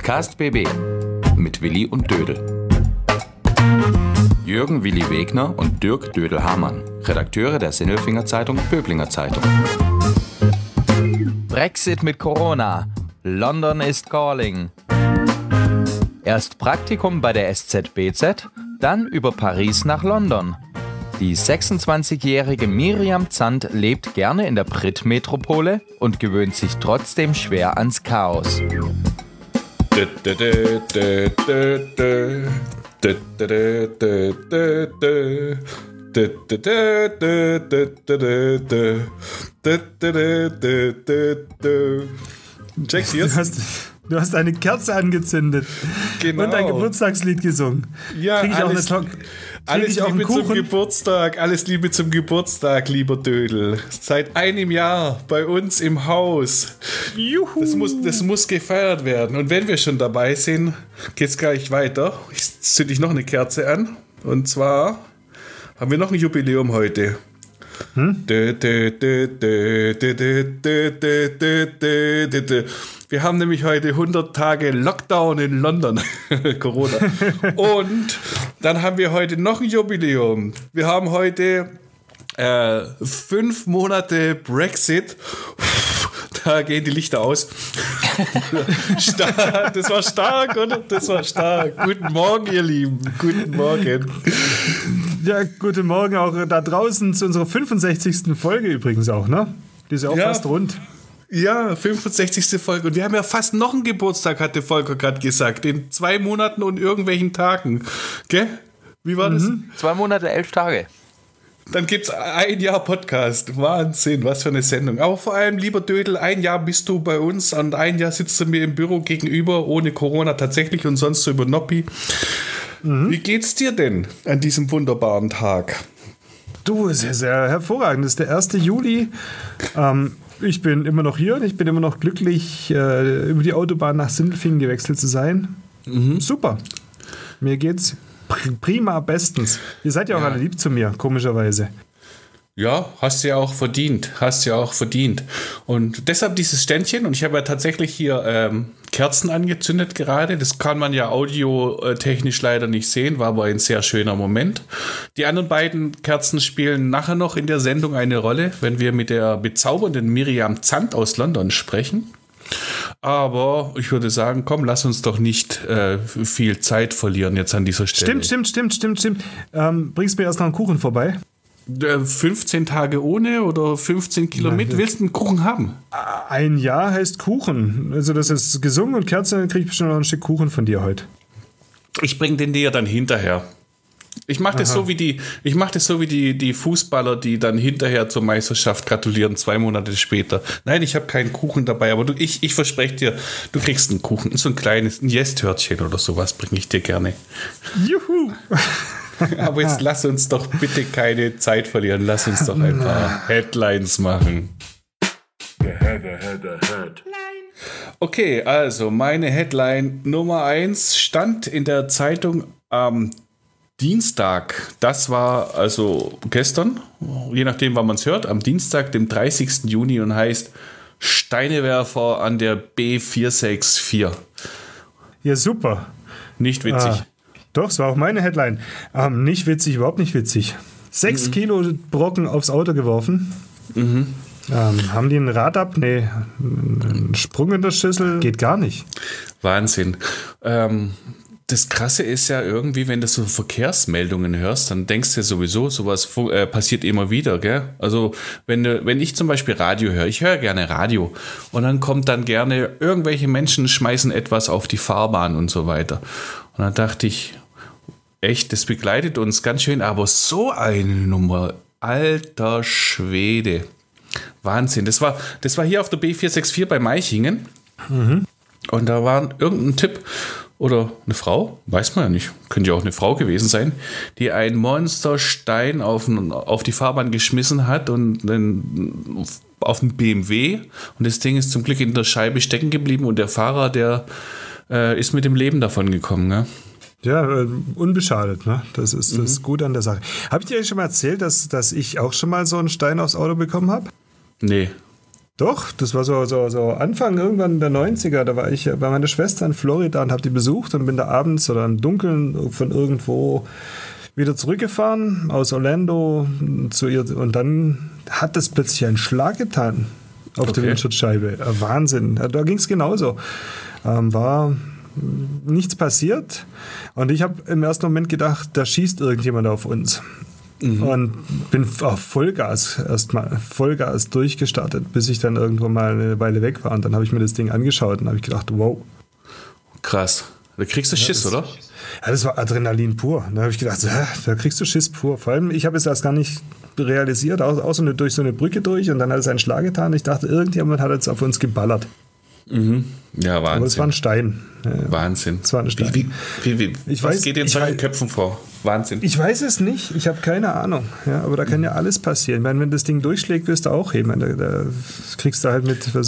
Podcast BB mit Willi und Dödel. Jürgen Willi Wegner und Dirk Dödel-Hamann, Redakteure der Sinnelfinger Zeitung Böblinger Zeitung. Brexit mit Corona. London is calling. Erst Praktikum bei der SZBZ, dann über Paris nach London. Die 26-jährige Miriam Zandt lebt gerne in der Brit-Metropole und gewöhnt sich trotzdem schwer ans Chaos. Jack, du hast eine Kerze angezündet. Genau. Und ein Geburtstagslied gesungen. Ja, Krieg ich alles Liebe zum Geburtstag, alles Liebe zum Geburtstag, lieber Dödel. Seit einem Jahr bei uns im Haus. Juhu. Das muss gefeiert werden. Und wenn wir schon dabei sind, geht's gleich weiter. Ich zünde noch eine Kerze an. Und zwar haben wir noch ein Jubiläum heute. Wir haben nämlich heute 100 Tage Lockdown in London. Corona. Und dann haben wir heute noch ein Jubiläum. Wir haben heute 5 Monate Brexit. Da gehen die Lichter aus. Das war stark, oder? Das war stark. Guten Morgen, ihr Lieben. Guten Morgen. Ja, guten Morgen auch da draußen zu unserer 65. Folge übrigens auch, ne? Die ist ja auch fast rund. Ja, 65. Folge. Und wir haben ja fast noch einen Geburtstag, hatte Volker gerade gesagt. In 2 Monaten und irgendwelchen Tagen. Gell? Wie war das? 2 Monate, 11 Tage. Dann gibt's ein Jahr Podcast. Wahnsinn, was für eine Sendung. Aber vor allem, lieber Dödel, 1 Jahr bist du bei uns und 1 Jahr sitzt du mir im Büro gegenüber, ohne Corona tatsächlich und sonst so über Noppi. Wie geht's dir denn an diesem wunderbaren Tag? Du, sehr, sehr hervorragend. Das ist der 1. Juli. Ich bin immer noch hier und ich bin immer noch glücklich, über die Autobahn nach Sindelfingen gewechselt zu sein. Super. Mir geht's prima bestens. Ihr seid ja auch alle lieb zu mir, komischerweise. Ja, hast du ja auch verdient. Und deshalb dieses Ständchen. Und ich habe ja tatsächlich hier Kerzen angezündet gerade. Das kann man ja audiotechnisch leider nicht sehen, war aber ein sehr schöner Moment. Die anderen beiden Kerzen spielen nachher noch in der Sendung eine Rolle, wenn wir mit der bezaubernden Miriam Zandt aus London sprechen. Aber ich würde sagen, komm, lass uns doch nicht viel Zeit verlieren jetzt an dieser Stelle. Stimmt. Bringst mir erst noch einen Kuchen vorbei? 15 Tage ohne oder 15 Kilo mit? Willst du einen Kuchen haben? 1 Jahr heißt Kuchen. Also das ist gesungen und Kerze, dann krieg ich bestimmt noch ein Stück Kuchen von dir heute. Ich bring den dir dann hinterher. Ich mache das so wie die Fußballer, die dann hinterher zur Meisterschaft gratulieren, 2 Monate später. Nein, ich habe keinen Kuchen dabei, aber ich verspreche dir, du kriegst einen Kuchen. So ein kleines Yes-Törtchen oder sowas bringe ich dir gerne. Juhu! Aber jetzt lass uns doch bitte keine Zeit verlieren. Lass uns doch ein paar Headlines machen. Okay, also meine Headline Nummer 1 stand in der Zeitung am Dienstag. Das war also gestern, je nachdem, wann man es hört, am Dienstag, dem 30. Juni und heißt Steinewerfer an der B464. Ja, super. Nicht witzig. Doch, es war auch meine Headline. Nicht witzig, überhaupt nicht witzig. 6 Kilo Brocken aufs Auto geworfen. Haben die ein Rad ab? Nee, einen Sprung in der Schüssel? Geht gar nicht. Wahnsinn. Das Krasse ist ja irgendwie, wenn du so Verkehrsmeldungen hörst, dann denkst du ja sowieso, sowas passiert immer wieder, gell? Also wenn ich zum Beispiel Radio höre, ich höre gerne Radio und dann kommt dann gerne, irgendwelche Menschen schmeißen etwas auf die Fahrbahn und so weiter. Und dann dachte ich, echt, das begleitet uns ganz schön, aber so eine Nummer, alter Schwede. Wahnsinn. Das war hier auf der B464 bei Meichingen. Und da war irgendein Typ oder eine Frau, weiß man ja nicht, könnte ja auch eine Frau gewesen sein, die einen Monsterstein auf die Fahrbahn geschmissen hat und auf den BMW. Und das Ding ist zum Glück in der Scheibe stecken geblieben und der Fahrer, der ist mit dem Leben davon gekommen. Ne? Ja, unbeschadet, ne? Das ist das Gute an der Sache. Habe ich dir schon mal erzählt, dass ich auch schon mal so einen Stein aufs Auto bekommen habe? Nee. Doch, das war so Anfang irgendwann der 90er. Da war ich bei meiner Schwester in Florida und habe die besucht und bin da abends oder im Dunkeln von irgendwo wieder zurückgefahren aus Orlando zu ihr. Und dann hat das plötzlich einen Schlag getan auf der Windschutzscheibe. Wahnsinn. Da ging es genauso. War nichts passiert. Und ich habe im ersten Moment gedacht, da schießt irgendjemand auf uns. Und bin auf Vollgas durchgestartet, bis ich dann irgendwann mal eine Weile weg war. Und dann habe ich mir das Ding angeschaut und habe ich gedacht, wow. Krass. Da kriegst du Schiss, oder? Ja, das war Adrenalin pur. Da habe ich gedacht, da kriegst du Schiss pur. Vor allem, ich habe es erst gar nicht realisiert, außer durch so eine Brücke durch und dann hat es einen Schlag getan. Ich dachte, irgendjemand hat jetzt auf uns geballert. Ja, Wahnsinn. Aber es war ein Stein. Wahnsinn. Es war ein Stein. Was geht in solchen Köpfen vor? Wahnsinn. Ich weiß es nicht. Ich habe keine Ahnung. Ja, aber da kann ja alles passieren. Ich meine, wenn das Ding durchschlägt, wirst du auch heben. Da kriegst du halt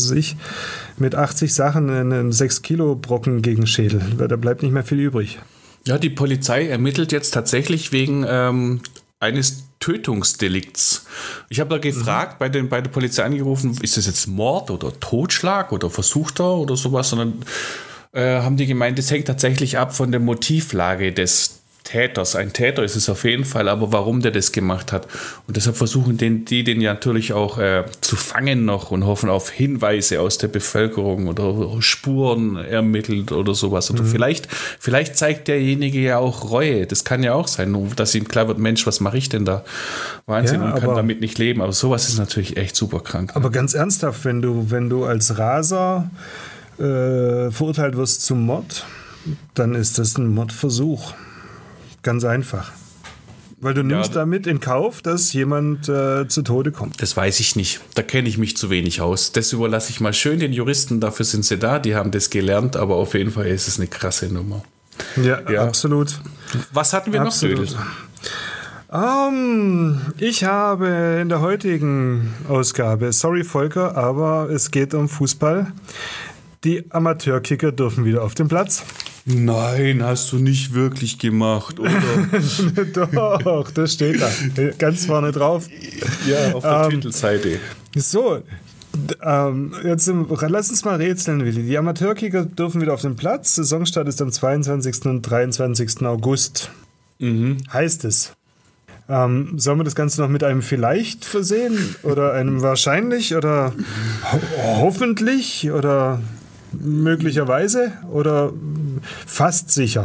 mit 80 Sachen einen 6-Kilo-Brocken gegen den Schädel. Da bleibt nicht mehr viel übrig. Ja, die Polizei ermittelt jetzt tatsächlich wegen eines Tötungsdelikts. Ich habe da gefragt, bei der Polizei angerufen, ist das jetzt Mord oder Totschlag oder versuchter oder sowas, sondern haben die gemeint, das hängt tatsächlich ab von der Motivlage des Täters. Ein Täter ist es auf jeden Fall, aber warum der das gemacht hat. Und deshalb versuchen die den ja natürlich auch zu fangen noch und hoffen auf Hinweise aus der Bevölkerung oder Spuren ermittelt oder sowas. Oder vielleicht zeigt derjenige ja auch Reue. Das kann ja auch sein, dass ihm klar wird, Mensch, was mache ich denn da? Wahnsinn, und kann damit nicht leben. Aber sowas ist natürlich echt super krank. Aber ganz ernsthaft, wenn du als Raser verurteilt wirst zum Mord, dann ist das ein Mordversuch. Ganz einfach. Weil du nimmst damit in Kauf, dass jemand zu Tode kommt. Das weiß ich nicht. Da kenne ich mich zu wenig aus. Das überlasse ich mal schön den Juristen. Dafür sind sie da. Die haben das gelernt. Aber auf jeden Fall ist es eine krasse Nummer. Ja. Absolut. Was hatten wir noch, Dödel? Ich habe in der heutigen Ausgabe, sorry Volker, aber es geht um Fußball. Die Amateurkicker dürfen wieder auf den Platz. Nein, hast du nicht wirklich gemacht, oder? Doch, das steht da. Ganz vorne drauf. Ja, auf der Titelseite. So, jetzt lass uns mal rätseln, Willi. Die Amateurkicker dürfen wieder auf den Platz. Saisonstart ist am 22. und 23. August. Heißt es. Sollen wir das Ganze noch mit einem vielleicht versehen? Oder einem wahrscheinlich? Oder hoffentlich? Oder möglicherweise? Oder fast sicher?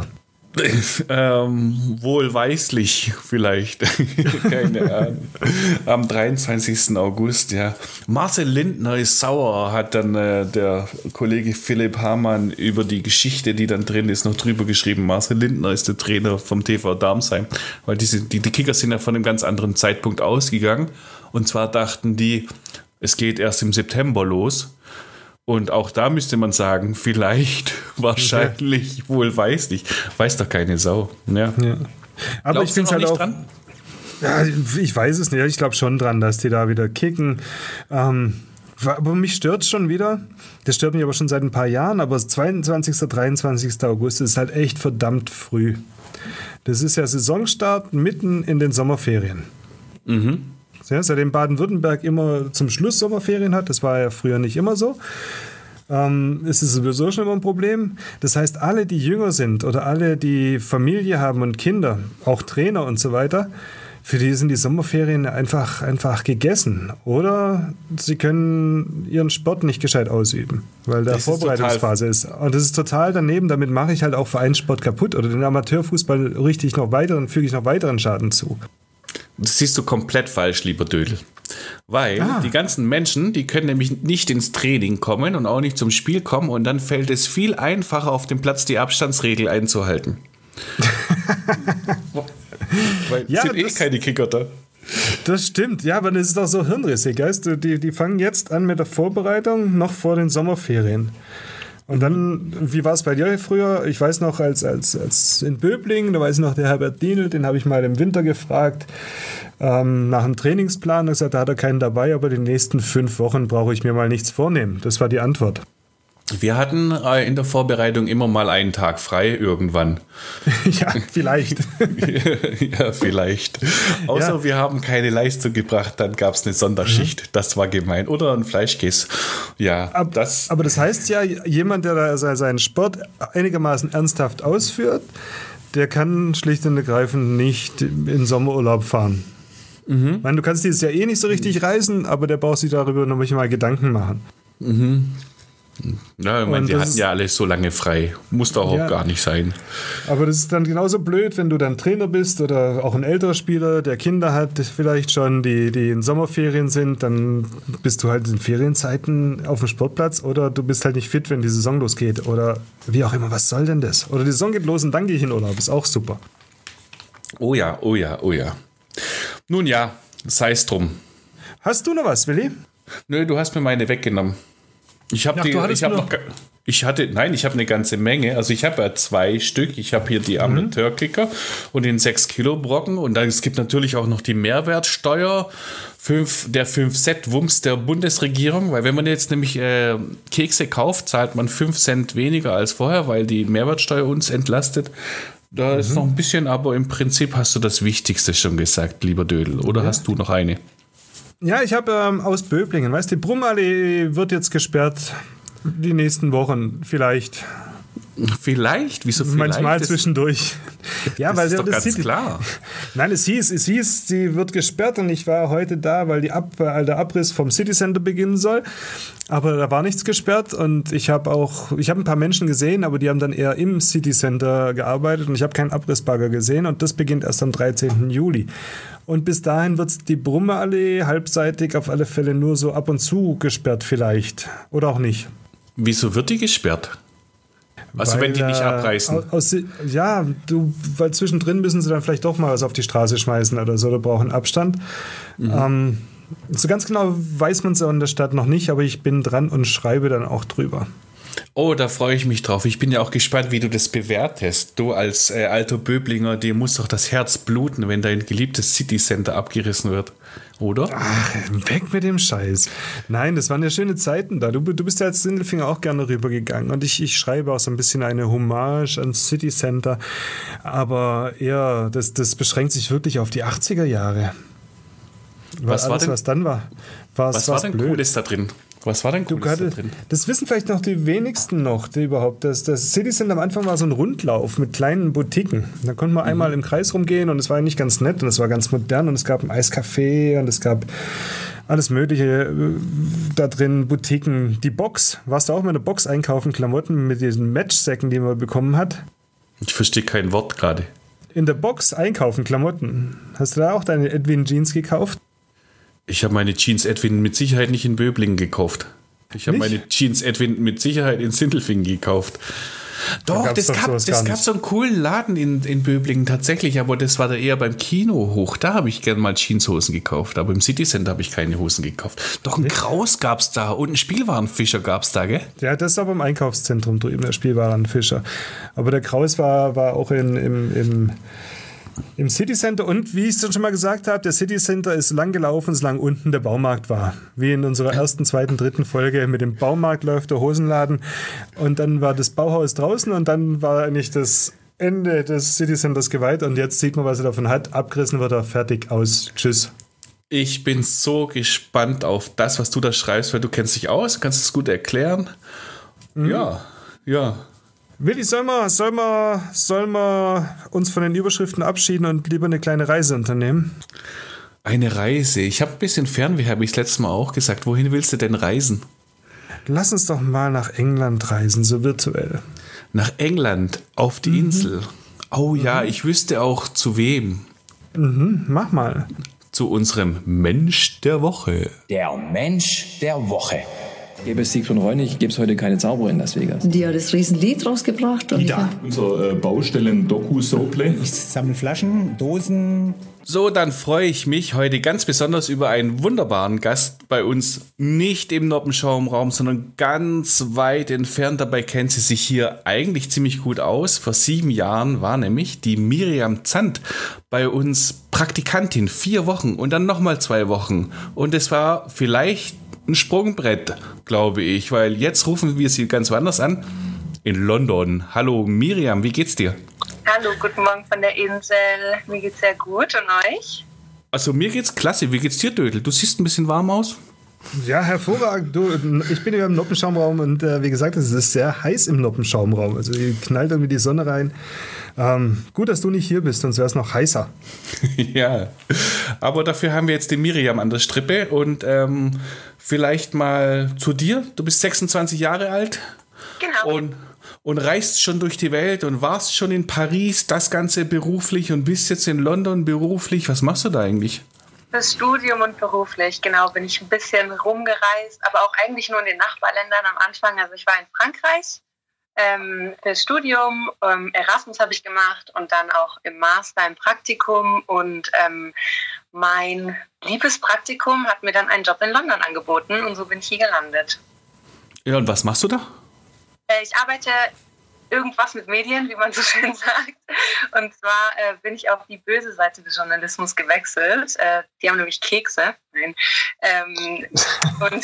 Wohlweislich vielleicht. Keine Ahnung. Am 23. August, ja. Marcel Lindner ist sauer, hat dann der Kollege Philipp Hamann über die Geschichte, die dann drin ist, noch drüber geschrieben. Marcel Lindner ist der Trainer vom TV Darmsheim, weil die Kickers sind ja von einem ganz anderen Zeitpunkt ausgegangen. Und zwar dachten die, es geht erst im September los. Und auch da müsste man sagen, vielleicht, wahrscheinlich, wohlweislich. Weiß doch keine Sau. Ja. Aber ich finde es halt auch dran? Ja, ich weiß es nicht. Ich glaube schon dran, dass die da wieder kicken. Aber mich stört es schon wieder. Das stört mich aber schon seit ein paar Jahren. Aber 22., 23. August ist halt echt verdammt früh. Das ist ja Saisonstart mitten in den Sommerferien. Ja, seitdem Baden-Württemberg immer zum Schluss Sommerferien hat, das war ja früher nicht immer so, ist es sowieso schon immer ein Problem. Das heißt, alle, die jünger sind oder alle, die Familie haben und Kinder, auch Trainer und so weiter, für die sind die Sommerferien einfach gegessen. Oder sie können ihren Sport nicht gescheit ausüben, weil da Vorbereitungsphase ist. Und das ist total daneben. Damit mache ich halt auch Vereinssport kaputt oder den Amateurfußball füge ich noch weiteren Schaden zu. Das siehst du komplett falsch, lieber Dödel. Weil die ganzen Menschen, die können nämlich nicht ins Training kommen und auch nicht zum Spiel kommen und dann fällt es viel einfacher auf dem Platz, die Abstandsregel einzuhalten. Weil es sind keine Kicker da. Das stimmt, ja, aber das ist doch so hirnrissig, weißt du? Die fangen jetzt an mit der Vorbereitung noch vor den Sommerferien. Und dann, wie war es bei dir früher? Ich weiß noch, als in Böblingen, da weiß ich noch, der Herbert Dienel, den habe ich mal im Winter gefragt, nach einem Trainingsplan, er hat gesagt, da hat er keinen dabei, aber die nächsten 5 Wochen brauche ich mir mal nichts vornehmen. Das war die Antwort. Wir hatten in der Vorbereitung immer mal einen Tag frei irgendwann. Ja, vielleicht. Ja, vielleicht. Außer wir haben keine Leistung gebracht, dann gab es eine Sonderschicht. Das war gemein. Oder ein Fleischkäse. Ja, aber das heißt ja, jemand, der da seinen Sport einigermaßen ernsthaft ausführt, der kann schlicht und ergreifend nicht in Sommerurlaub fahren. Ich meine, du kannst dieses Jahr eh nicht so richtig reisen, aber der braucht sich darüber noch nicht mal Gedanken machen. Ja, ich meine, die hatten ja alle so lange frei. Muss doch auch gar nicht sein. Aber das ist dann genauso blöd, wenn du dann Trainer bist oder auch ein älterer Spieler, der Kinder hat, vielleicht schon, die in Sommerferien sind, dann bist du halt in Ferienzeiten auf dem Sportplatz oder du bist halt nicht fit, wenn die Saison losgeht oder wie auch immer. Was soll denn das? Oder die Saison geht los und dann gehe ich in Urlaub. Ist auch super. Oh ja, oh ja, oh ja. Nun ja, sei es drum. Hast du noch was, Willi? Nö, du hast mir meine weggenommen. Ich habe eine ganze Menge. Also ich habe ja 2 Stück. Ich habe hier die Amateurkicker und den 6-Kilo-Brocken. Und dann, es gibt natürlich auch noch die Mehrwertsteuer, der 5-Cent-Wumms der Bundesregierung. Weil wenn man jetzt nämlich Kekse kauft, zahlt man 5 Cent weniger als vorher, weil die Mehrwertsteuer uns entlastet. Da ist noch ein bisschen, aber im Prinzip hast du das Wichtigste schon gesagt, lieber Dödel. Oder hast du noch eine? Ja, ich habe aus Böblingen, weißt du, die Brummallee wird jetzt gesperrt die nächsten Wochen, vielleicht. Vielleicht? Wieso vielleicht? Manchmal zwischendurch. Ja, das weil ist doch ganz klar. Nein, es hieß, sie wird gesperrt und ich war heute da, weil der Abriss vom City Center beginnen soll. Aber da war nichts gesperrt und ich habe ein paar Menschen gesehen, aber die haben dann eher im City Center gearbeitet und ich habe keinen Abrissbagger gesehen und das beginnt erst am 13. Juli. Und bis dahin wird die Brummeallee halbseitig auf alle Fälle nur so ab und zu gesperrt vielleicht. Oder auch nicht. Wieso wird die gesperrt? Also wenn die nicht abreißen? Weil zwischendrin müssen sie dann vielleicht doch mal was auf die Straße schmeißen oder so, oder brauchen Abstand. So ganz genau weiß man es in der Stadt noch nicht, aber ich bin dran und schreibe dann auch drüber. Oh, da freue ich mich drauf. Ich bin ja auch gespannt, wie du das bewertest. Du als alter Böblinger, dir muss doch das Herz bluten, wenn dein geliebtes City Center abgerissen wird, oder? Ach, weg mit dem Scheiß. Nein, das waren ja schöne Zeiten da. Du bist ja als Sindelfinger auch gerne rübergegangen und ich schreibe auch so ein bisschen eine Hommage ans City Center, aber eher, das beschränkt sich wirklich auf die 80er Jahre. Was dann war denn blöd. Cooles da drin? Was war denn Cooles da drin? Das wissen vielleicht noch die wenigsten noch, die überhaupt. Das City Center am Anfang war so ein Rundlauf mit kleinen Boutiquen. Da konnte man einmal im Kreis rumgehen und es war eigentlich ganz nett und es war ganz modern und es gab ein Eiscafé und es gab alles Mögliche da drin, Boutiquen. Die Box, warst du auch mal in der Box einkaufen, Klamotten mit diesen Matchsäcken, die man bekommen hat? Ich verstehe kein Wort gerade. In der Box einkaufen, Klamotten. Hast du da auch deine Edwin Jeans gekauft? Ich habe meine Jeans Edwin mit Sicherheit nicht in Böblingen gekauft. Ich habe meine Jeans Edwin mit Sicherheit in Sindelfingen gekauft. Doch, das gab so einen coolen Laden in Böblingen tatsächlich, aber das war da eher beim Kino hoch. Da habe ich gerne mal Jeanshosen gekauft, aber im City Center habe ich keine Hosen gekauft. Doch, ein Kraus gab es da und einen Spielwarenfischer gab es da, gell? Ja, das ist aber im Einkaufszentrum drüben, der Spielwarenfischer. Aber der Kraus war auch im City Center und wie ich es schon mal gesagt habe, der City Center ist lang gelaufen, solange unten der Baumarkt war. Wie in unserer ersten, zweiten, dritten Folge mit dem Baumarkt läuft der Hosenladen und dann war das Bauhaus draußen und dann war eigentlich das Ende des City Centers geweiht und jetzt sieht man, was er davon hat. Abgerissen wird er, fertig, aus, tschüss. Ich bin so gespannt auf das, was du da schreibst, weil du kennst dich aus, kannst es gut erklären. Ja. Willi, sollen wir uns von den Überschriften abschieden und lieber eine kleine Reise unternehmen? Eine Reise? Ich habe ein bisschen Fernweh, habe ich das letzte Mal auch gesagt. Wohin willst du denn reisen? Lass uns doch mal nach England reisen, so virtuell. Nach England, auf die Insel. Oh ja, ich wüsste auch zu wem. Mach mal. Zu unserem Mensch der Woche. Der Mensch der Woche. Gäbe es Sieg von Reunig, gäbe es heute keine Zauberer in Las Vegas. Die hat das Riesenlied rausgebracht. Und unser Baustellen-Doku-Soaplay. Ich sammle Flaschen, Dosen. So, dann freue ich mich heute ganz besonders über einen wunderbaren Gast bei uns. Nicht im Noppenschaumraum, sondern ganz weit entfernt. Dabei kennt sie sich hier eigentlich ziemlich gut aus. Vor 7 Jahren war nämlich die Miriam Zandt bei uns Praktikantin. 4 Wochen und dann nochmal 2 Wochen. Und es war vielleicht ein Sprungbrett, glaube ich, weil jetzt rufen wir sie ganz woanders an. In London. Hallo Miriam, wie geht's dir? Hallo, guten Morgen von der Insel. Mir geht's sehr gut und euch? Also mir geht's klasse. Wie geht's dir, Dödel? Du siehst ein bisschen warm aus. Ja, hervorragend. Ich bin ja im Noppenschaumraum und wie gesagt, es ist sehr heiß im Noppenschaumraum. Also hier knallt irgendwie die Sonne rein. Gut, dass du nicht hier bist, sonst wäre es noch heißer. Ja, aber dafür haben wir jetzt die Miriam an der Strippe und vielleicht mal zu dir. Du bist 26 Jahre alt. Genau. Und reist schon durch die Welt und warst schon in Paris, das Ganze beruflich und bist jetzt in London beruflich. Was machst du da eigentlich? Fürs Studium und beruflich, genau, bin ich ein bisschen rumgereist, aber auch eigentlich nur in den Nachbarländern am Anfang. Also ich war in Frankreich fürs Studium, Erasmus habe ich gemacht und dann auch im Master im Praktikum und mein Liebespraktikum hat mir dann einen Job in London angeboten und so bin ich hier gelandet. Ja, und was machst du da? Ich arbeite irgendwas mit Medien, wie man so schön sagt. Und zwar bin ich auf die böse Seite des Journalismus gewechselt. Die haben nämlich Kekse. Nein. Und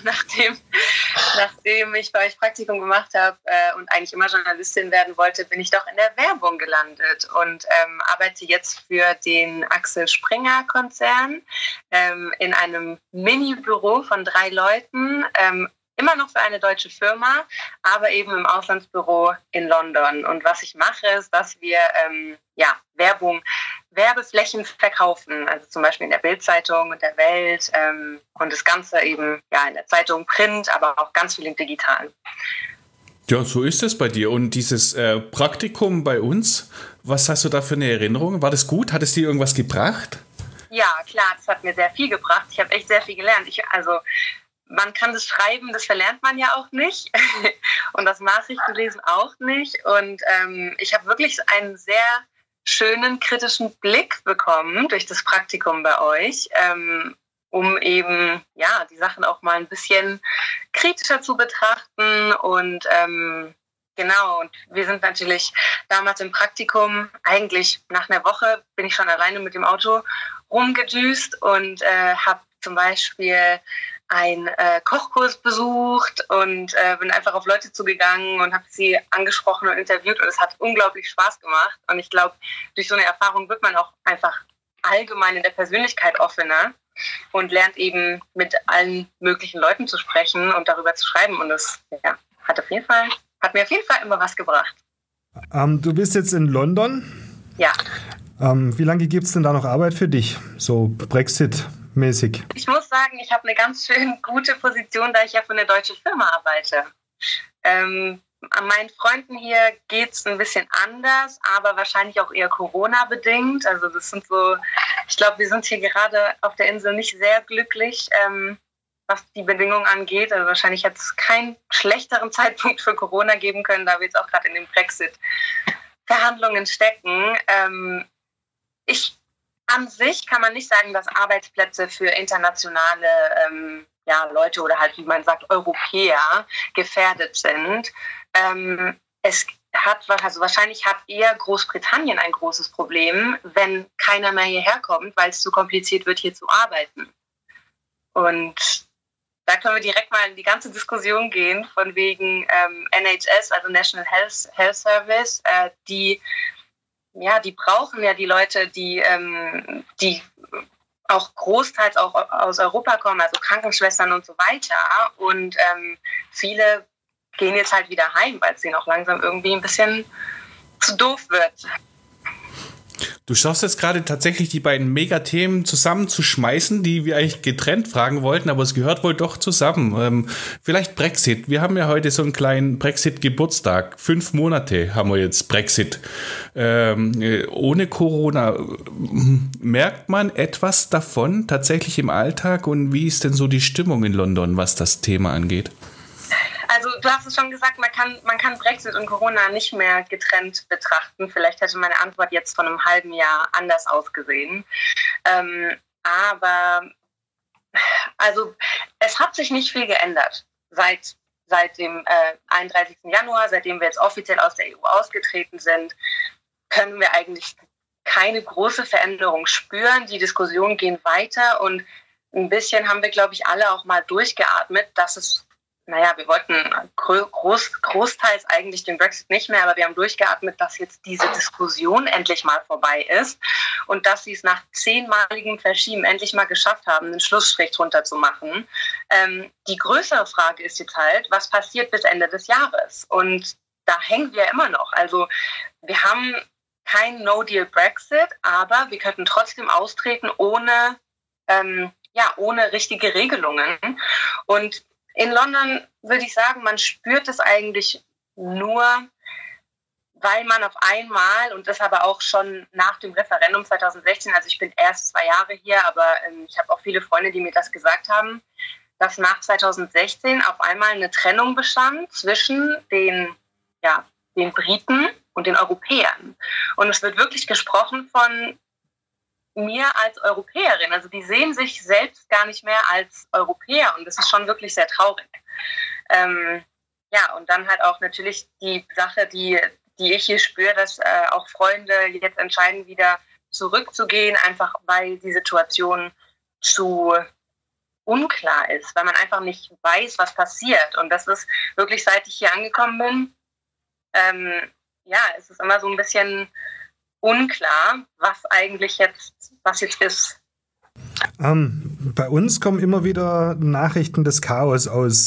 nachdem ich bei euch Praktikum gemacht habe und eigentlich immer Journalistin werden wollte, bin ich doch in der Werbung gelandet und arbeite jetzt für den Axel Springer Konzern in einem Mini-Büro von 3 Leuten, immer noch für eine deutsche Firma, aber eben im Auslandsbüro in London. Und was ich mache, ist, dass wir Werbeflächen verkaufen, also zum Beispiel in der Bild-Zeitung und der Welt und das Ganze eben in der Zeitung, Print, aber auch ganz viel im Digitalen. Ja, so ist es bei dir. Und dieses Praktikum bei uns, was hast du da für eine Erinnerung? War das gut? Hat es dir irgendwas gebracht? Ja, klar, das hat mir sehr viel gebracht. Ich habe echt sehr viel gelernt. Man kann das schreiben, das verlernt man ja auch nicht. Und das Nachrichtenlesen auch nicht. Und ich habe wirklich einen sehr schönen kritischen Blick bekommen durch das Praktikum bei euch, um eben die Sachen auch mal ein bisschen kritischer zu betrachten. Und genau, und wir sind natürlich damals im Praktikum, eigentlich nach einer Woche bin ich schon alleine mit dem Auto rumgedüst und habe zum Beispiel einen Kochkurs besucht und bin einfach auf Leute zugegangen und habe sie angesprochen und interviewt und es hat unglaublich Spaß gemacht. Und ich glaube, durch so eine Erfahrung wird man auch einfach allgemein in der Persönlichkeit offener und lernt eben mit allen möglichen Leuten zu sprechen und darüber zu schreiben. Und das hat mir auf jeden Fall immer was gebracht. Du bist jetzt in London. Ja. Wie lange gibt es denn da noch Arbeit für dich? So Brexit-mäßig. Ich muss sagen, ich habe eine ganz schön gute Position, da ich ja für eine deutsche Firma arbeite. An meinen Freunden hier geht es ein bisschen anders, aber wahrscheinlich auch eher Corona-bedingt. Also das sind so, ich glaube, wir sind hier gerade auf der Insel nicht sehr glücklich, was die Bedingungen angeht. Also wahrscheinlich hätte es keinen schlechteren Zeitpunkt für Corona geben können, da wir jetzt auch gerade in den Brexit-Verhandlungen stecken. An sich kann man nicht sagen, dass Arbeitsplätze für internationale Leute oder halt, wie man sagt, Europäer gefährdet sind. Wahrscheinlich hat eher Großbritannien ein großes Problem, wenn keiner mehr hierher kommt, weil es zu kompliziert wird, hier zu arbeiten. Und da können wir direkt mal in die ganze Diskussion gehen, von wegen NHS, also National Health Service, die brauchen ja die Leute, die auch großteils auch aus Europa kommen, also Krankenschwestern und so weiter. Und viele gehen jetzt halt wieder heim, weil es ihnen auch langsam irgendwie ein bisschen zu doof wird. Du schaffst jetzt gerade tatsächlich die beiden Megathemen zusammenzuschmeißen, die wir eigentlich getrennt fragen wollten, aber es gehört wohl doch zusammen. Vielleicht Brexit. Wir haben ja heute so einen kleinen Brexit-Geburtstag. 5 Monate haben wir jetzt Brexit. Ohne Corona. Merkt man etwas davon tatsächlich im Alltag? Und wie ist denn so die Stimmung in London, was das Thema angeht? Also du hast es schon gesagt, man kann Brexit und Corona nicht mehr getrennt betrachten. Vielleicht hätte meine Antwort jetzt von einem halben Jahr anders ausgesehen. Aber es hat sich nicht viel geändert seit dem 31. Januar, seitdem wir jetzt offiziell aus der EU ausgetreten sind, können wir eigentlich keine große Veränderung spüren. Die Diskussionen gehen weiter und ein bisschen haben wir, glaube ich, alle auch mal durchgeatmet, dass es wir wollten großteils eigentlich den Brexit nicht mehr, aber wir haben durchgeatmet, dass jetzt diese Diskussion endlich mal vorbei ist und dass sie es nach 10-maligem Verschieben endlich mal geschafft haben, einen Schlussstrich drunter zu machen. Die größere Frage ist jetzt halt, was passiert bis Ende des Jahres? Und da hängen wir immer noch. Also wir haben kein No-Deal-Brexit, aber wir könnten trotzdem austreten ohne richtige Regelungen. Und in London würde ich sagen, man spürt es eigentlich nur, weil man auf einmal, und das aber auch schon nach dem Referendum 2016, also ich bin erst 2 Jahre hier, aber ich habe auch viele Freunde, die mir das gesagt haben, dass nach 2016 auf einmal eine Trennung bestand zwischen den Briten und den Europäern. Und es wird wirklich gesprochen von mir als Europäerin. Also die sehen sich selbst gar nicht mehr als Europäer und das ist schon wirklich sehr traurig. Und dann halt auch natürlich die Sache, die ich hier spüre, dass auch Freunde jetzt entscheiden, wieder zurückzugehen, einfach weil die Situation zu unklar ist, weil man einfach nicht weiß, was passiert. Und das ist wirklich, seit ich hier angekommen bin, es ist immer so ein bisschen unklar, was jetzt ist. Bei uns kommen immer wieder Nachrichten des Chaos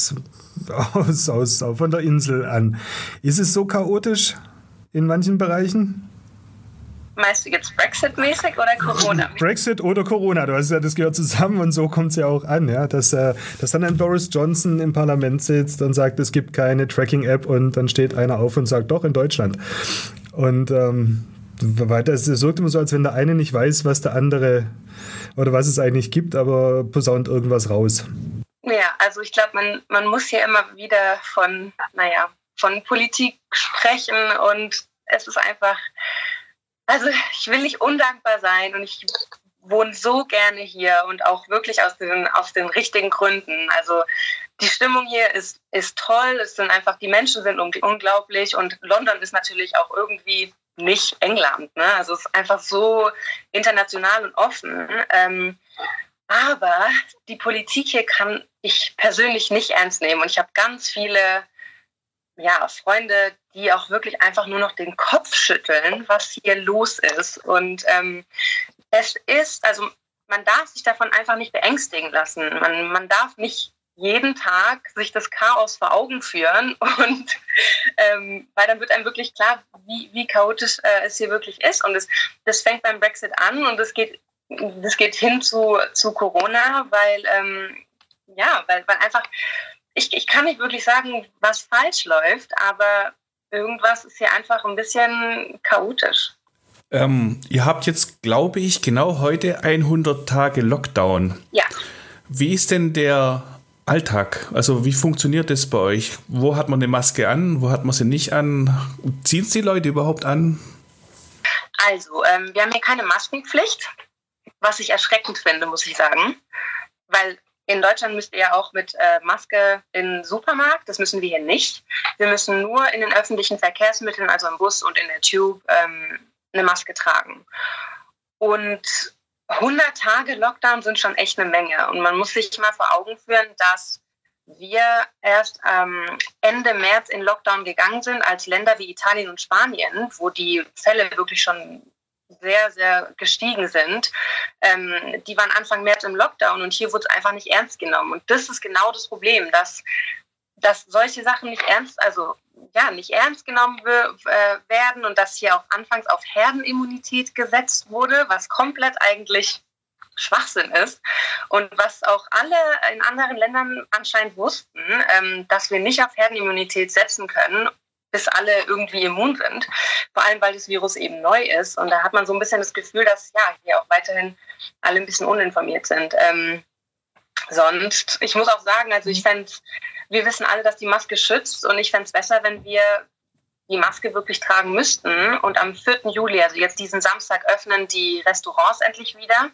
von der Insel an. Ist es so chaotisch in manchen Bereichen? Meinst du jetzt Brexit-mäßig oder Corona? Brexit oder Corona, du hast ja, das gehört zusammen und so kommt es ja auch an, ja, dass dann ein Boris Johnson im Parlament sitzt und sagt, es gibt keine Tracking-App und dann steht einer auf und sagt, doch, in Deutschland. Und es wirkt immer so, als wenn der eine nicht weiß, was der andere oder was es eigentlich gibt, aber posaunt irgendwas raus. Ja, also ich glaube, man muss hier immer wieder von Politik sprechen und es ist einfach, also ich will nicht undankbar sein und ich wohne so gerne hier und auch wirklich aus den richtigen Gründen. Also die Stimmung hier ist toll, die Menschen sind unglaublich und London ist natürlich auch irgendwie nicht England, ne? Also es ist einfach so international und offen. Aber die Politik hier kann ich persönlich nicht ernst nehmen. Und ich habe ganz viele Freunde, die auch wirklich einfach nur noch den Kopf schütteln, was hier los ist. Und man darf sich davon einfach nicht beängstigen lassen. Man darf nicht jeden Tag sich das Chaos vor Augen führen und weil dann wird einem wirklich klar, wie chaotisch es hier wirklich ist. Und das fängt beim Brexit an und das geht hin zu Corona, weil einfach, ich kann nicht wirklich sagen, was falsch läuft, aber irgendwas ist hier einfach ein bisschen chaotisch. Ihr habt jetzt, glaube ich, genau heute 100 Tage Lockdown. Ja. Wie ist denn der Alltag? Also wie funktioniert das bei euch? Wo hat man eine Maske an? Wo hat man sie nicht an? Ziehen es die Leute überhaupt an? Also, wir haben hier keine Maskenpflicht, was ich erschreckend finde, muss ich sagen. Weil in Deutschland müsst ihr ja auch mit Maske in den Supermarkt, das müssen wir hier nicht. Wir müssen nur in den öffentlichen Verkehrsmitteln, also im Bus und in der Tube, eine Maske tragen. Und 100 Tage Lockdown sind schon echt eine Menge. Und man muss sich mal vor Augen führen, dass wir erst Ende März in Lockdown gegangen sind, als Länder wie Italien und Spanien, wo die Fälle wirklich schon sehr, sehr gestiegen sind. Die waren Anfang März im Lockdown und hier wurde es einfach nicht ernst genommen. Und das ist genau das Problem, dass solche Sachen nicht ernst genommen werden und dass hier auch anfangs auf Herdenimmunität gesetzt wurde, was komplett eigentlich Schwachsinn ist und was auch alle in anderen Ländern anscheinend wussten, dass wir nicht auf Herdenimmunität setzen können, bis alle irgendwie immun sind, vor allem weil das Virus eben neu ist und da hat man so ein bisschen das Gefühl, dass hier auch weiterhin alle ein bisschen uninformiert sind. Sonst, ich muss auch sagen, also wir wissen alle, dass die Maske schützt und ich fände es besser, wenn wir die Maske wirklich tragen müssten. Und am 4. Juli, also jetzt diesen Samstag, öffnen die Restaurants endlich wieder.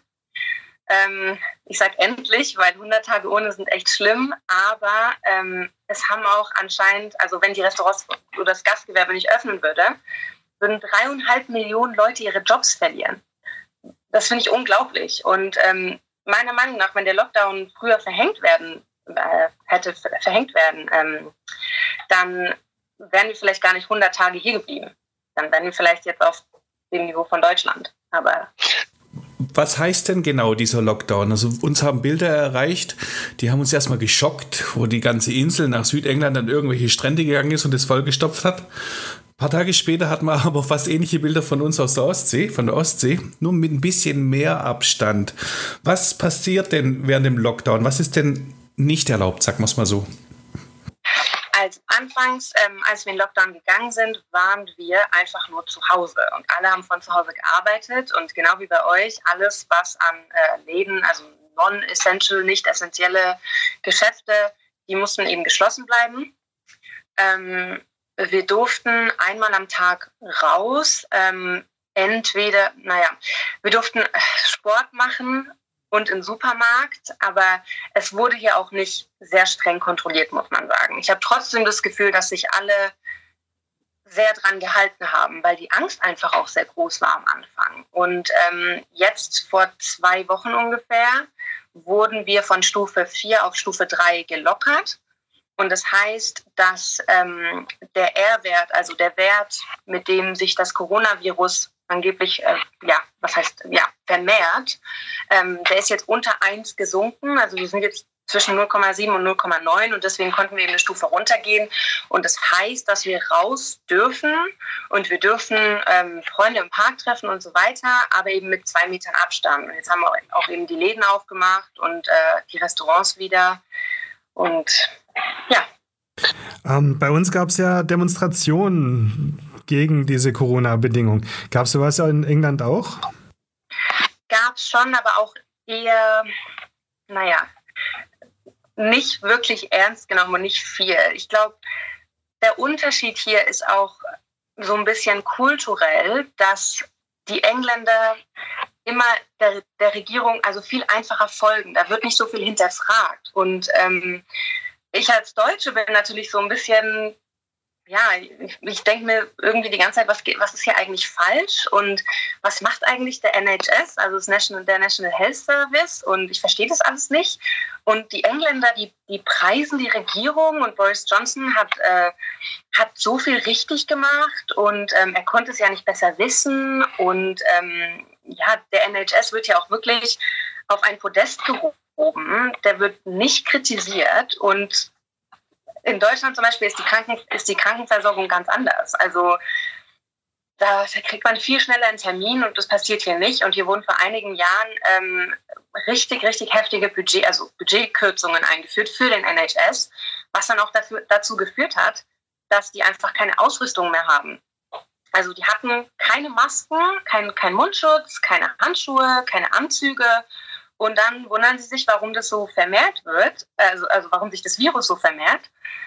Ich sage endlich, weil 100 Tage ohne sind echt schlimm, aber es haben auch anscheinend, also wenn die Restaurants oder das Gastgewerbe nicht öffnen würde, würden 3,5 Millionen Leute ihre Jobs verlieren. Das finde ich unglaublich und meiner Meinung nach, wenn der Lockdown früher verhängt werden hätte verhängt werden, dann wären wir vielleicht gar nicht 100 Tage hier geblieben. Dann wären wir vielleicht jetzt auf dem Niveau von Deutschland. Aber was heißt denn genau dieser Lockdown? Also uns haben Bilder erreicht, die haben uns erstmal geschockt, wo die ganze Insel nach Südengland an irgendwelche Strände gegangen ist und es vollgestopft hat. Ein paar Tage später hatten wir aber fast ähnliche Bilder von uns aus der Ostsee, nur mit ein bisschen mehr Abstand. Was passiert denn während dem Lockdown? Was ist denn nicht erlaubt, sagen wir es mal so? Also anfangs, als wir in Lockdown gegangen sind, waren wir einfach nur zu Hause und alle haben von zu Hause gearbeitet und genau wie bei euch, alles was an Läden, also non-essential, nicht essentielle Geschäfte, die mussten eben geschlossen bleiben. Wir durften einmal am Tag raus, wir durften Sport machen und im Supermarkt, aber es wurde hier auch nicht sehr streng kontrolliert, muss man sagen. Ich habe trotzdem das Gefühl, dass sich alle sehr dran gehalten haben, weil die Angst einfach auch sehr groß war am Anfang. Und jetzt vor 2 Wochen ungefähr wurden wir von Stufe 4 auf Stufe 3 gelockert. Und das heißt, dass der R-Wert, also der Wert, mit dem sich das Coronavirus angeblich, vermehrt, der ist jetzt unter 1 gesunken. Also wir sind jetzt zwischen 0,7 und 0,9 und deswegen konnten wir eben eine Stufe runtergehen. Und das heißt, dass wir raus dürfen und wir dürfen Freunde im Park treffen und so weiter, aber eben mit 2 Metern Abstand. Und jetzt haben wir auch eben die Läden aufgemacht und die Restaurants wieder. Und ja. Bei uns gab es ja Demonstrationen gegen diese Corona-Bedingungen. Gab es sowas in England auch? Gab es schon, aber auch eher, nicht wirklich ernst genommen und nicht viel. Ich glaube, der Unterschied hier ist auch so ein bisschen kulturell, dass die Engländer immer der Regierung also viel einfacher folgen. Da wird nicht so viel hinterfragt. Und ich als Deutsche bin natürlich so ein bisschen, ich denke mir irgendwie die ganze Zeit, was ist hier eigentlich falsch und was macht eigentlich der NHS, also der National Health Service, und ich verstehe das alles nicht. Und die Engländer, die preisen die Regierung und Boris Johnson hat so viel richtig gemacht und er konnte es ja nicht besser wissen und der NHS wird ja auch wirklich auf ein Podest gehoben, der wird nicht kritisiert und in Deutschland zum Beispiel ist die Krankenversorgung ganz anders. Also da kriegt man viel schneller einen Termin und das passiert hier nicht. Und hier wurden vor einigen Jahren richtig, richtig heftige Budgetkürzungen eingeführt für den NHS, was dann auch dazu geführt hat, dass die einfach keine Ausrüstung mehr haben. Also die hatten keine Masken, kein Mundschutz, keine Handschuhe, keine Anzüge. Und dann wundern sie sich, warum das so vermehrt wird, also warum sich das Virus so vermehrt.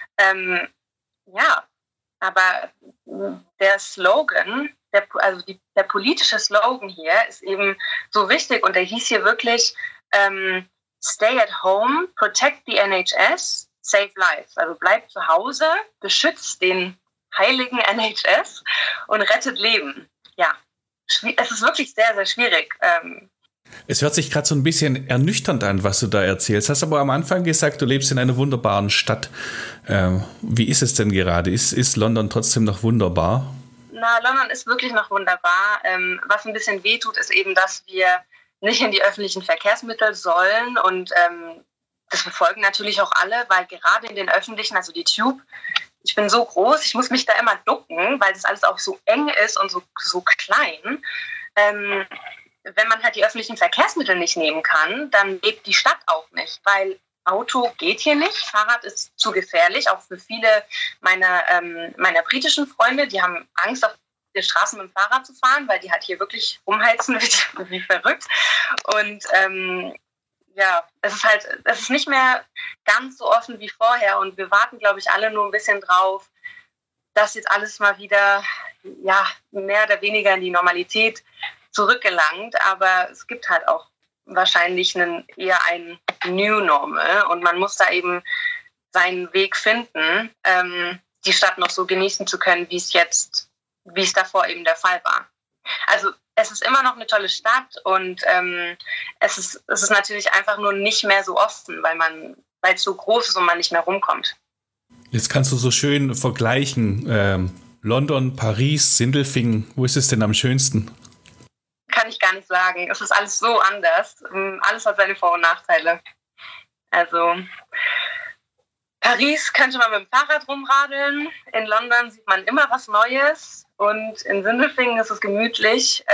Aber der Slogan, der politische Slogan hier ist eben so wichtig und der hieß hier wirklich Stay at home, protect the NHS, save lives. Also bleibt zu Hause, beschützt den heiligen NHS und rettet Leben. Ja, es ist wirklich sehr, sehr schwierig. Es hört sich gerade so ein bisschen ernüchternd an, was du da erzählst. Hast aber am Anfang gesagt, du lebst in einer wunderbaren Stadt. Wie ist es denn gerade? Ist London trotzdem noch wunderbar? London ist wirklich noch wunderbar. Was ein bisschen wehtut, ist eben, dass wir nicht in die öffentlichen Verkehrsmittel sollen. Und das befolgen natürlich auch alle, weil gerade in den öffentlichen, also die Tube, ich bin so groß, ich muss mich da immer ducken, weil das alles auch so eng ist und so klein. Wenn man halt die öffentlichen Verkehrsmittel nicht nehmen kann, dann lebt die Stadt auch nicht, weil Auto geht hier nicht, Fahrrad ist zu gefährlich, auch für viele meiner britischen Freunde, die haben Angst, auf den Straßen mit dem Fahrrad zu fahren, weil die halt hier wirklich rumheizen wie verrückt. Und es ist nicht mehr ganz so offen wie vorher und wir warten, glaube ich, alle nur ein bisschen drauf, dass jetzt alles mal wieder mehr oder weniger in die Normalität zurückgelangt, aber es gibt halt auch wahrscheinlich eher ein New Normal und man muss da eben seinen Weg finden, die Stadt noch so genießen zu können, wie es davor eben der Fall war. Also es ist immer noch eine tolle Stadt und es ist natürlich einfach nur nicht mehr so offen, weil man weil es so groß ist und man nicht mehr rumkommt. Jetzt kannst du so schön vergleichen, London, Paris, Sindelfingen, wo ist es denn am schönsten? Kann ich gar nicht sagen. Es ist alles so anders. Alles hat seine Vor- und Nachteile. Also Paris könnte man mit dem Fahrrad rumradeln. In London sieht man immer was Neues. Und in Sindelfingen ist es gemütlich.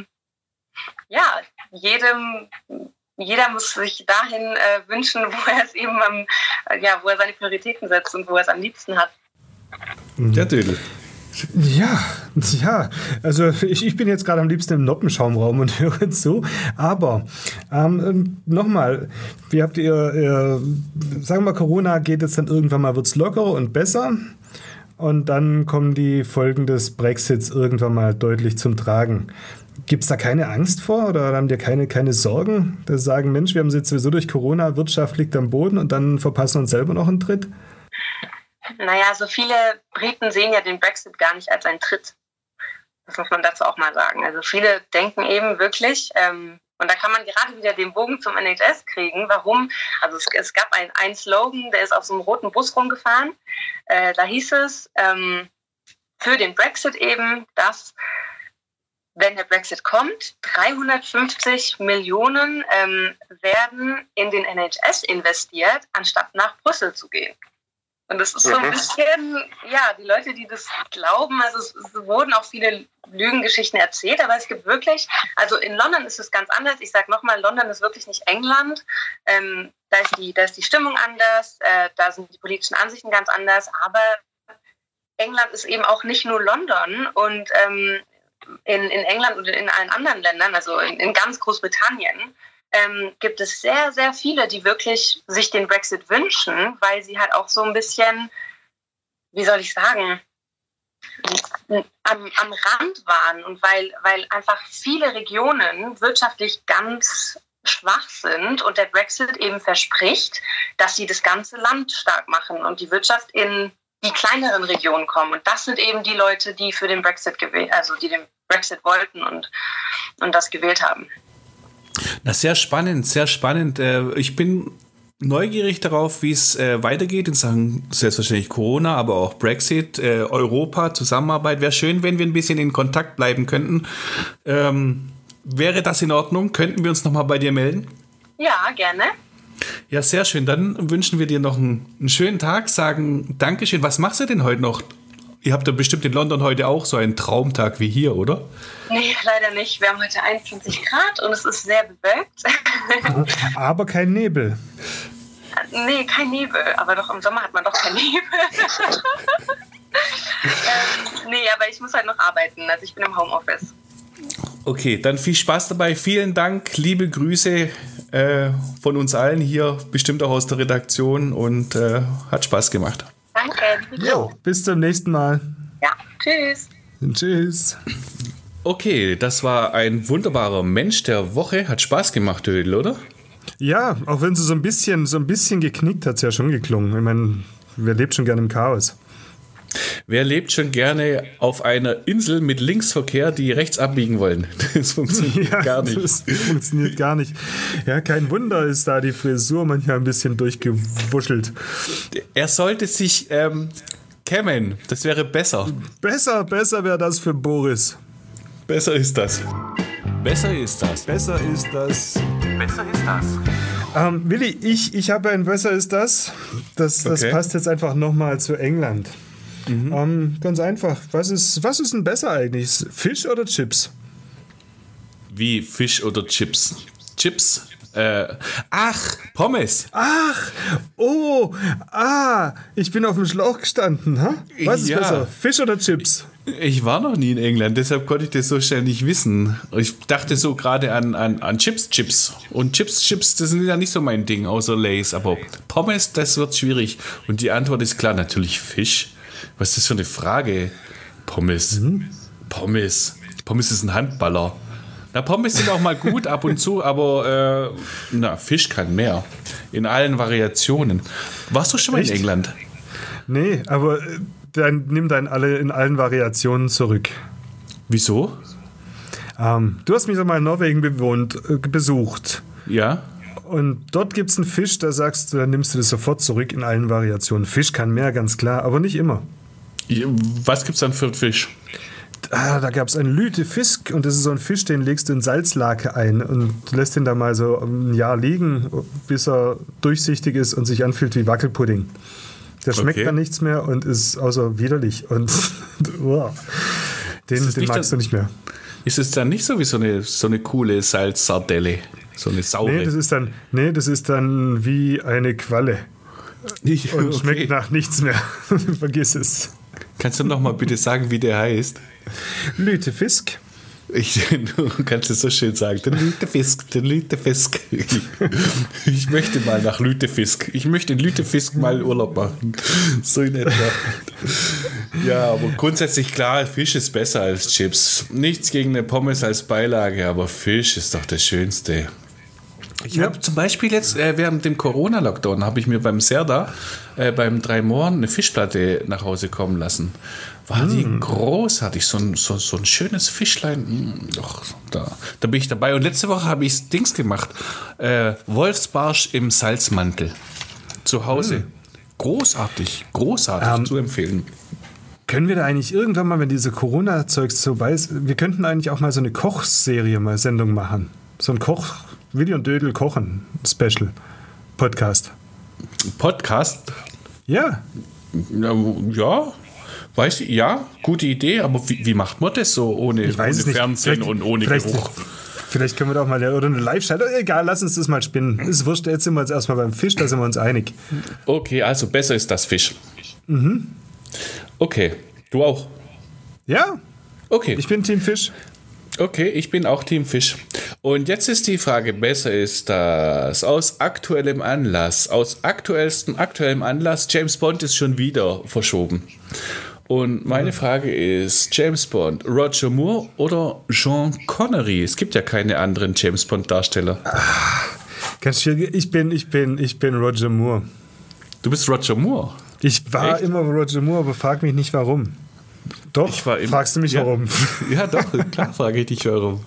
Jeder muss sich dahin wünschen, wo er es eben wo er seine Prioritäten setzt und wo er es am liebsten hat. Der Dödel. Ja, also ich bin jetzt gerade am liebsten im Noppenschaumraum und höre zu, aber nochmal, wie habt ihr, sagen wir mal, Corona geht jetzt dann irgendwann mal, wird's lockerer und besser und dann kommen die Folgen des Brexits irgendwann mal deutlich zum Tragen. Gibt es da keine Angst vor oder haben dir keine Sorgen, dass sie sagen, Mensch, wir haben jetzt sowieso durch Corona, Wirtschaft liegt am Boden und dann verpassen uns selber noch einen Tritt? Naja, so viele Briten sehen ja den Brexit gar nicht als einen Tritt. Das muss man dazu auch mal sagen. Also viele denken eben wirklich, und da kann man gerade wieder den Bogen zum NHS kriegen. Warum? Also es gab einen Slogan, der ist auf so einem roten Bus rumgefahren. Da hieß es für den Brexit eben, dass, wenn der Brexit kommt, 350 Millionen werden in den NHS investiert, anstatt nach Brüssel zu gehen. Und das ist so ein bisschen, die Leute, die das glauben, also es wurden auch viele Lügengeschichten erzählt, aber es gibt wirklich, also in London ist es ganz anders. Ich sage nochmal, London ist wirklich nicht England. Da ist die Stimmung anders, da sind die politischen Ansichten ganz anders, aber England ist eben auch nicht nur London und in England und in allen anderen Ländern, also in ganz Großbritannien, gibt es sehr, sehr viele, die wirklich sich den Brexit wünschen, weil sie halt auch so ein bisschen, wie soll ich sagen, am Rand waren und weil einfach viele Regionen wirtschaftlich ganz schwach sind und der Brexit eben verspricht, dass sie das ganze Land stark machen und die Wirtschaft in die kleineren Regionen kommen. Und das sind eben die Leute, die für den Brexit die den Brexit wollten und das gewählt haben. Na, sehr spannend, sehr spannend. Ich bin neugierig darauf, wie es weitergeht in Sachen selbstverständlich Corona, aber auch Brexit, Europa, Zusammenarbeit. Wäre schön, wenn wir ein bisschen in Kontakt bleiben könnten. Wäre das in Ordnung? Könnten wir uns nochmal bei dir melden? Ja, gerne. Ja, sehr schön. Dann wünschen wir dir noch einen schönen Tag, sagen Dankeschön. Was machst du denn heute noch? Ihr habt ja bestimmt in London heute auch so einen Traumtag wie hier, oder? Nee, leider nicht. Wir haben heute 21 Grad und es ist sehr bewölkt. Aber kein Nebel. Nee, kein Nebel. Aber doch im Sommer hat man doch keinen Nebel. Aber ich muss halt noch arbeiten. Also ich bin im Homeoffice. Okay, dann viel Spaß dabei. Vielen Dank, liebe Grüße von uns allen hier, bestimmt auch aus der Redaktion und hat Spaß gemacht. Danke. Jo, bis zum nächsten Mal. Ja, tschüss. Tschüss. Okay, das war ein wunderbarer Mensch der Woche. Hat Spaß gemacht, Dödel, oder? Ja, auch wenn sie so ein bisschen geknickt hat, es ja schon geklungen. Ich meine, wer lebt schon gerne im Chaos? Wer lebt schon gerne auf einer Insel mit Linksverkehr, die rechts abbiegen wollen? Das funktioniert gar nicht. Das funktioniert gar nicht. Ja, kein Wunder ist da die Frisur manchmal ein bisschen durchgewuschelt. Er sollte sich kämmen. Das wäre besser. Besser wäre das für Boris. Besser ist das. Besser ist das. Besser ist das. Besser ist das. Willi, ich habe ein Besser ist das. Das passt jetzt einfach nochmal zu England. Ganz einfach. Was ist denn besser eigentlich? Fisch oder Chips? Wie Fisch oder Chips? Chips? Pommes. Ich bin auf dem Schlauch gestanden. Ha? Was ist besser? Fisch oder Chips? Ich war noch nie in England, deshalb konnte ich das so schnell nicht wissen. Ich dachte so gerade an Chips. Und Chips, das sind ja nicht so mein Ding, außer Lay's. Aber Pommes, das wird schwierig. Und die Antwort ist klar, natürlich Fisch. Was ist das für eine Frage? Pommes. Pommes ist ein Handballer. Na, Pommes sind auch mal gut ab und zu, aber Fisch kann mehr. In allen Variationen. Warst du schon mal in England? Nee, aber dann nimm in allen Variationen zurück. Wieso? Du hast mich doch mal in Norwegen besucht. Ja. Und dort gibt es einen Fisch, da sagst du, dann nimmst du das sofort zurück in allen Variationen. Fisch kann mehr, ganz klar, aber nicht immer. Was gibt es dann für einen Fisch? Da gab es einen Lütefisk und das ist so ein Fisch, den legst du in Salzlake ein und lässt ihn da mal so ein Jahr liegen, bis er durchsichtig ist und sich anfühlt wie Wackelpudding. Der schmeckt dann nichts mehr und ist außer widerlich und den magst du nicht mehr. Ist es dann nicht so wie so eine coole Salzsardelle? So eine saure? Nee, das ist dann wie eine Qualle. Und schmeckt nach nichts mehr. Vergiss es. Kannst du noch mal bitte sagen, wie der heißt? Lütefisk. Du kannst es so schön sagen. Der Lütefisk. Ich möchte mal nach Lütefisk. Ich möchte in Lütefisk mal Urlaub machen. So in etwa. Ja, aber grundsätzlich klar, Fisch ist besser als Chips. Nichts gegen eine Pommes als Beilage, aber Fisch ist doch das Schönste. Ich habe zum Beispiel jetzt während dem Corona-Lockdown habe ich mir beim Serda beim 3 Mohren eine Fischplatte nach Hause kommen lassen. War die großartig, so ein schönes Fischlein. Da bin ich dabei. Und letzte Woche habe ich Dings gemacht. Wolfsbarsch im Salzmantel. Zu Hause. Großartig zu empfehlen. Können wir da eigentlich irgendwann mal, wenn diese Corona-Zeugs vorbei ist, wir könnten eigentlich auch mal so eine Kochserie, mal Sendung machen. So ein Willi und Dödel kochen Special Podcast. Podcast? Ja. Ja. Weiß ich, ja, gute Idee, aber wie macht man das so ohne Fernsehen und ohne Geruch? Vielleicht können wir doch mal oder eine Live-Schaltung. Egal, lass uns das mal spinnen. Ist wurscht, jetzt sind wir uns erstmal beim Fisch, da sind wir uns einig. Okay, also besser ist das Fisch. Mhm. Okay, du auch? Ja. Okay. Ich bin Team Fisch. Okay, ich bin auch Team Fisch. Und jetzt ist die Frage, besser ist das aus aktuellem Anlass, aktuellem Anlass, James Bond ist schon wieder verschoben. Und meine Frage ist, James Bond, Roger Moore oder Sean Connery? Es gibt ja keine anderen James Bond-Darsteller. Ganz schwierig. Ich bin Roger Moore. Du bist Roger Moore? Ich war immer Roger Moore, aber frag mich nicht warum. Doch, fragst du mich warum? Ja, doch, klar frage ich dich warum.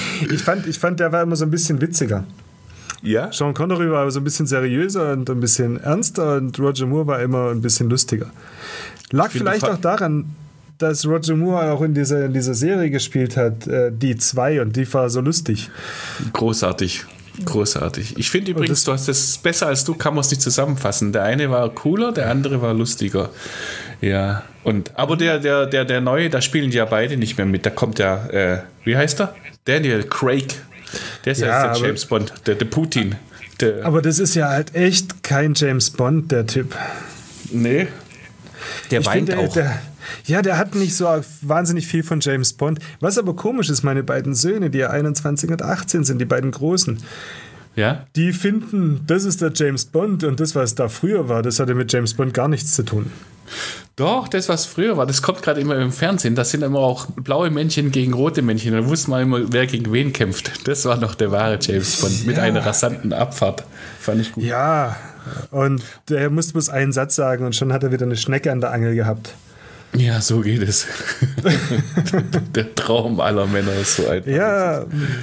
Ich fand, der war immer so ein bisschen witziger. Ja? Sean Connery war so ein bisschen seriöser und ein bisschen ernster und Roger Moore war immer ein bisschen lustiger. Lag vielleicht auch daran, dass Roger Moore auch in dieser Serie gespielt hat, Die 2, und die war so lustig. Großartig. Ich finde übrigens, du hast das besser als du, kann man es nicht zusammenfassen. Der eine war cooler, der andere war lustiger. Ja. Aber der Neue, da spielen die ja beide nicht mehr mit. Da kommt der, wie heißt er? Daniel Craig. Der ist ja jetzt der James Bond, der Putin. Aber das ist ja halt echt kein James Bond, der Typ. Nee. Der weint auch. Der hat nicht so wahnsinnig viel von James Bond. Was aber komisch ist, meine beiden Söhne, die ja 21 und 18 sind, die beiden Großen, ja? Die finden, das ist der James Bond und das, was da früher war, das hatte mit James Bond gar nichts zu tun. Doch, das, was früher war, das kommt gerade immer im Fernsehen. Das sind immer auch blaue Männchen gegen rote Männchen. Da wusste man immer, wer gegen wen kämpft. Das war noch der wahre James Bond mit einer rasanten Abfahrt. Fand ich gut. Ja, und der musste bloß einen Satz sagen und schon hat er wieder eine Schnecke an der Angel gehabt. Ja, so geht es. Der Traum aller Männer ist so einfach. Ja.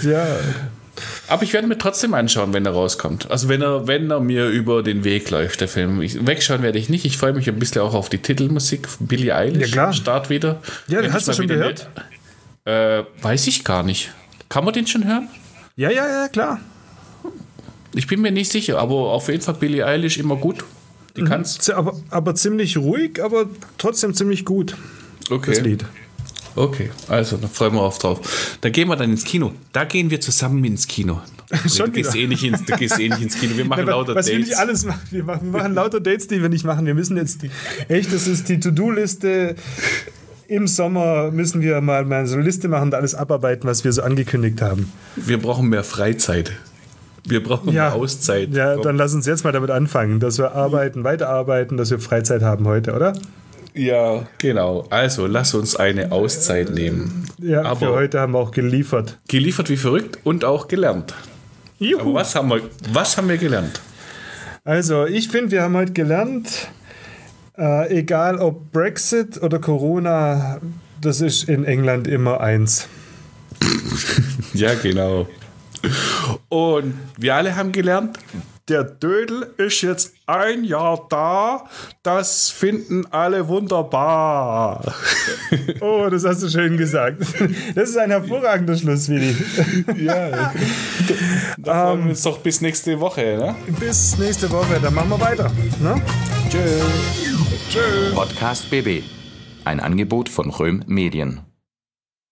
Aber ich werde mir trotzdem anschauen, wenn er rauskommt. Also wenn er mir über den Weg läuft, der Film. Wegschauen werde ich nicht. Ich freue mich ein bisschen auch auf die Titelmusik. Billie Eilish, ja, klar. Start wieder. Ja, den hast du schon gehört? Weiß ich gar nicht. Kann man den schon hören? Ja, klar. Ich bin mir nicht sicher, aber auf jeden Fall Billie Eilish immer gut. Die kann's. Aber ziemlich ruhig, aber trotzdem ziemlich gut. Okay. Das Lied. Okay, also da freuen wir uns drauf. Dann gehen wir dann ins Kino. Da gehen wir zusammen ins Kino. Du gehst eh nicht ins Kino. Wir machen lauter Dates. Was wir nicht alles machen. Wir machen lauter Dates, die wir nicht machen. Wir müssen jetzt das ist die To-Do-Liste. Im Sommer müssen wir mal so eine Liste machen und alles abarbeiten, was wir so angekündigt haben. Wir brauchen mehr Freizeit. Wir brauchen mehr Auszeit. Ja, dann lass uns jetzt mal damit anfangen, dass wir weiterarbeiten, dass wir Freizeit haben heute, oder? Ja, genau. Also, lass uns eine Auszeit nehmen. Ja, aber für heute haben wir auch geliefert. Geliefert wie verrückt und auch gelernt. Juhu. Aber was haben wir gelernt? Also, ich finde, wir haben heute gelernt, egal ob Brexit oder Corona, das ist in England immer eins. Ja, genau. Und wir alle haben gelernt, der Dödel ist jetzt 1 Jahr da. Das finden alle wunderbar. Oh, das hast du schön gesagt. Das ist ein hervorragender Schluss, Willi. Ja. Da freuen wir uns doch bis nächste Woche, ne? Bis nächste Woche, dann machen wir weiter. Ne? Tschö. Podcast BB. Ein Angebot von Röhm Medien.